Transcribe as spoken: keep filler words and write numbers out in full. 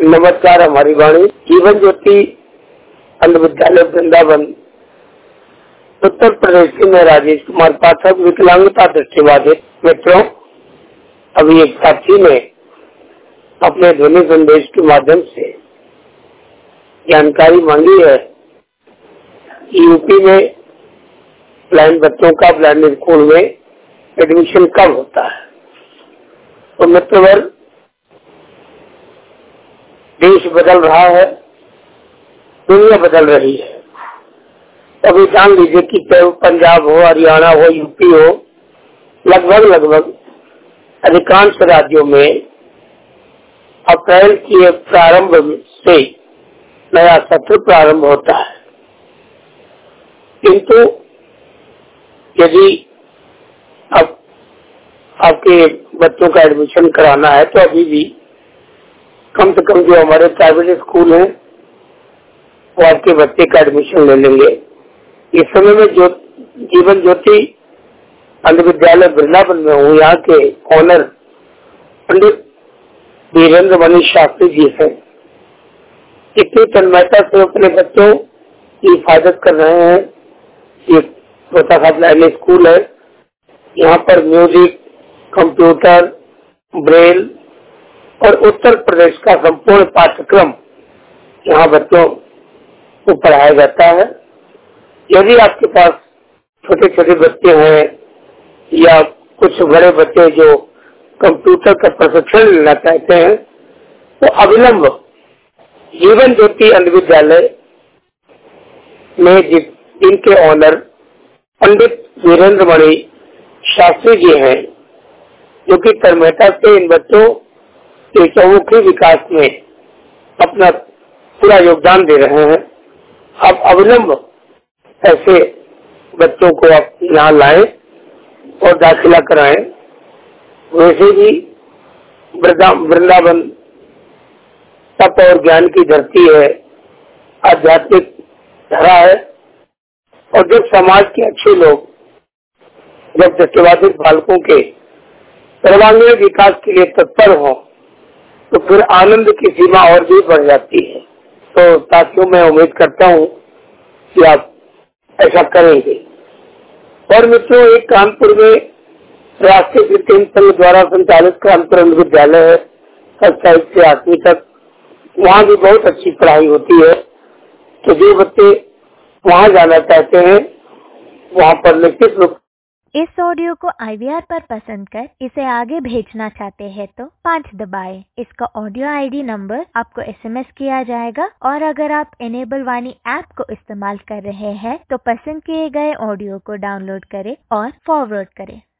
नमस्कार। हमारी वाणी जीवन ज्योति अंध विद्यालय वृंदावन उत्तर प्रदेश के मैं राजेश कुमार पाठक विकलांगता दृष्टिबाधित मित्रों, अभी एक साथी ने अपने ध्वनि संदेश के माध्यम से जानकारी मांगी है कि यूपी में ब्लाइंड बच्चों का ब्लाइंड स्कूल में एडमिशन कब होता है। तो मित्रवर्ग, देश बदल रहा है, दुनिया बदल रही है। अभी जान लीजिए कि चाहे पंजाब हो, हरियाणा हो, यूपी हो, लगभग लगभग अधिकांश राज्यों में अप्रैल के प्रारंभ से नया सत्र प्रारंभ होता है। किंतु यदि अब आपके बच्चों का एडमिशन कराना है तो अभी भी कम से कम जो हमारे प्राइवेट स्कूल हैं वो आपके बच्चे का एडमिशन ले लेंगे। इस समय में जो जीवन ज्योति अंध विद्यालय वृंदावन में हूँ, यहाँ के ऑनर पंडित वीरेंद्र मणि शास्त्री जी हैं। इतनी तन्मयता से अपने बच्चों की हिफाजत कर रहे हैं। ये छोटा सा ब्लाइंड स्कूल है। यहाँ पर म्यूजिक, कंप्यूटर, ब्रेल और उत्तर प्रदेश का संपूर्ण पाठ्यक्रम यहाँ बच्चों को पढ़ाया जाता है। यदि आपके पास छोटे छोटे बच्चे हैं या कुछ बड़े बच्चे जो कंप्यूटर का प्रशिक्षण लेना चाहते हैं तो अविलंब जीवन ज्योति अंध विद्यालय में जिनके ऑनर पंडित वीरेंद्र मणि शास्त्री जी हैं, जो कि तन्मयता से इन बच्चों के चौमुखी विकास में अपना पूरा योगदान दे रहे हैं। अब अविलंब ऐसे बच्चों को आप यहाँ लाएं और दाखिला कराएं। वैसे भी वृंदावन तप और ज्ञान की धरती है, आध्यात्मिक धरा है, और जब समाज के अच्छे लोग जब दृष्टिबाधित बालकों के सर्वांगीण विकास के लिए तत्पर हों तो फिर आनंद की सीमा और भी बढ़ जाती है। तो साथियों, मैं उम्मीद करता हूँ कि आप ऐसा करेंगे। और मित्रों, एक कानपुर में राष्ट्रीय विद्यान संघ द्वारा संचालित कानपुर अंध विद्यालय है, कक्षा एक से आठवीं तक। वहाँ भी बहुत अच्छी पढ़ाई होती है। तो जो बच्चे वहाँ जाना चाहते हैं वहाँ पर निश्चित रूप। इस ऑडियो को आई वी आर पर पसंद कर इसे आगे भेजना चाहते हैं तो पाँच दबाएं। इसका ऑडियो आई डी नंबर आपको एस एम एस किया जाएगा। और अगर आप इनेबल वाणी ऐप को इस्तेमाल कर रहे हैं तो पसंद किए गए ऑडियो को डाउनलोड करें और फॉरवर्ड करें।